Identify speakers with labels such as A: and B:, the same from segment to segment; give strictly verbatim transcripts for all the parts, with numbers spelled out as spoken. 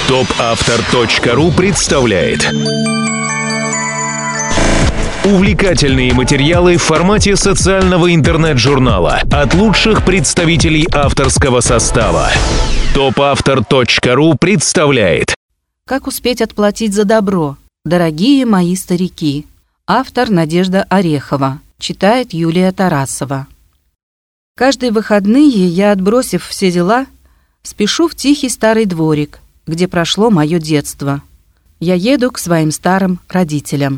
A: топ автор точка ру представляет увлекательные материалы в формате социального интернет-журнала от лучших представителей авторского состава. топ автор точка ру представляет
B: «Как успеть отплатить за добро? Дорогие мои старики». Автор Надежда Орехова. Читает Юлия Тарасова. Каждые выходные я, отбросив все дела, спешу в тихий старый дворик, где прошло мое детство. Я еду к своим старым родителям.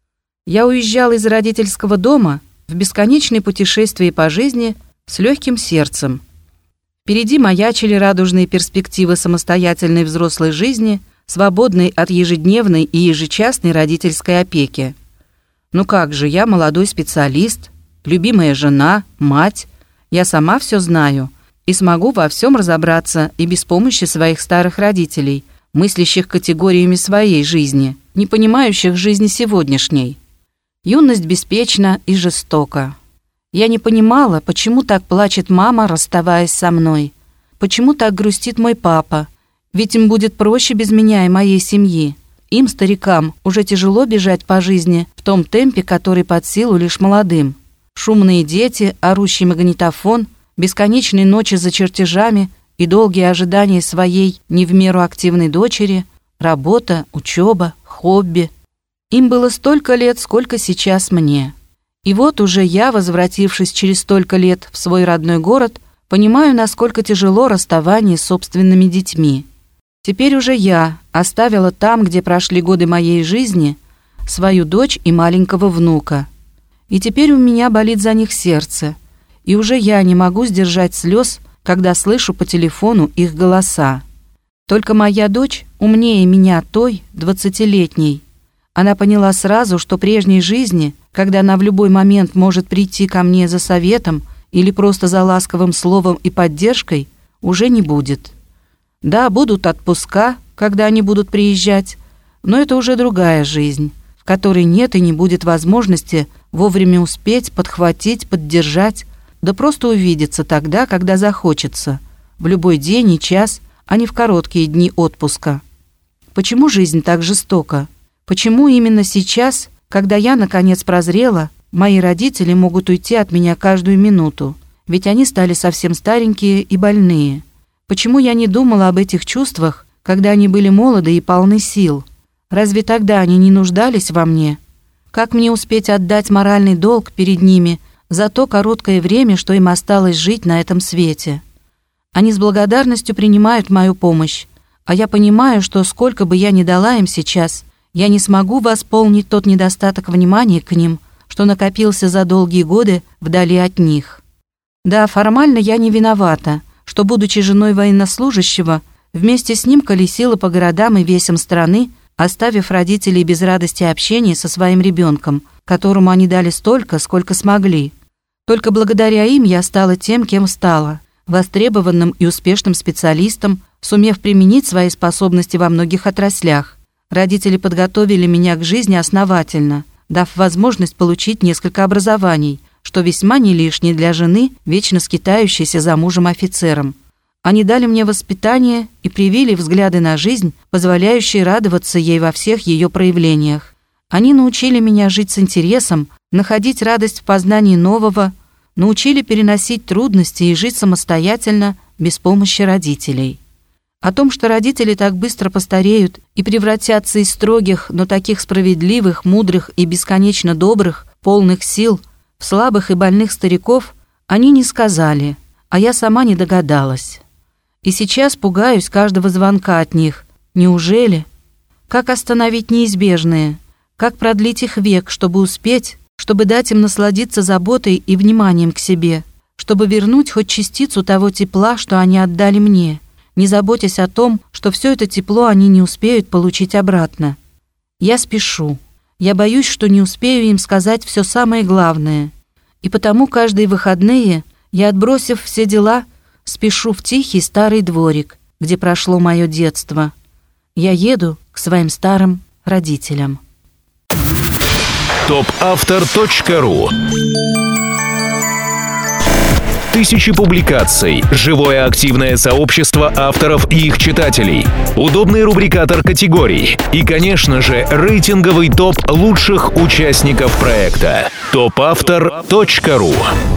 B: Я уезжал из родительского дома в бесконечное путешествие по жизни с легким сердцем. Впереди маячили радужные перспективы самостоятельной взрослой жизни, свободной от ежедневной и ежечасной родительской опеки. Ну как же, я молодой специалист, любимая жена, мать. Я сама все знаю и смогу во всем разобраться и без помощи своих старых родителей, мыслящих категориями своей жизни, не понимающих жизни сегодняшней. Юность беспечна и жестока. Я не понимала, почему так плачет мама, расставаясь со мной, почему так грустит мой папа, ведь им будет проще без меня и моей семьи. Им, старикам, уже тяжело бежать по жизни в том темпе, который под силу лишь молодым. Шумные дети, орущий магнитофон, бесконечные ночи за чертежами и долгие ожидания своей не в меру активной дочери, работа, учеба, хобби. Им было столько лет, сколько сейчас мне. И вот уже я, возвратившись через столько лет в свой родной город, понимаю, насколько тяжело расставание с собственными детьми. Теперь уже я оставила там, где прошли годы моей жизни, свою дочь и маленького внука. И теперь у меня болит за них сердце. И уже я не могу сдержать слез, когда слышу по телефону их голоса. Только моя дочь умнее меня той, двадцатилетней. Она поняла сразу, что прежней жизни, когда она в любой момент может прийти ко мне за советом или просто за ласковым словом и поддержкой, уже не будет. Да, будут отпуска, когда они будут приезжать, но это уже другая жизнь, в которой нет и не будет возможности вовремя успеть, подхватить, поддержать, да просто увидеться тогда, когда захочется, в любой день и час, а не в короткие дни отпуска. Почему жизнь так жестока? Почему именно сейчас, когда я наконец прозрела, мои родители могут уйти от меня каждую минуту? Ведь они стали совсем старенькие и больные. Почему я не думала об этих чувствах, когда они были молоды и полны сил? Разве тогда они не нуждались во мне? Как мне успеть отдать моральный долг перед ними за то короткое время, что им осталось жить на этом свете? Они с благодарностью принимают мою помощь, а я понимаю, что сколько бы я ни дала им сейчас, я не смогу восполнить тот недостаток внимания к ним, что накопился за долгие годы вдали от них. Да, формально я не виновата, что, будучи женой военнослужащего, вместе с ним колесила по городам и весям страны, оставив родителей без радости общения со своим ребенком, которому они дали столько, сколько смогли. Только благодаря им я стала тем, кем стала, востребованным и успешным специалистом, сумев применить свои способности во многих отраслях. Родители подготовили меня к жизни основательно, дав возможность получить несколько образований, что весьма не лишнее для жены, вечно скитающейся за мужем-офицером. Они дали мне воспитание и привили взгляды на жизнь, позволяющие радоваться ей во всех ее проявлениях. Они научили меня жить с интересом, находить радость в познании нового, научили переносить трудности и жить самостоятельно, без помощи родителей. О том, что родители так быстро постареют и превратятся из строгих, но таких справедливых, мудрых и бесконечно добрых, полных сил, в слабых и больных стариков, они не сказали, а я сама не догадалась. И сейчас пугаюсь каждого звонка от них. Неужели? Как остановить неизбежное? Как продлить их век, чтобы успеть, чтобы дать им насладиться заботой и вниманием к себе, чтобы вернуть хоть частицу того тепла, что они отдали мне, не заботясь о том, что все это тепло они не успеют получить обратно. Я спешу. Я боюсь, что не успею им сказать все самое главное. И потому каждые выходные я, отбросив все дела, спешу в тихий старый дворик, где прошло мое детство. Я еду к своим старым родителям.
A: топ автор точка ру тысячи публикаций, живое активное сообщество авторов и их читателей, удобный рубрикатор категорий и, конечно же, рейтинговый топ лучших участников проекта. топ автор точка ру.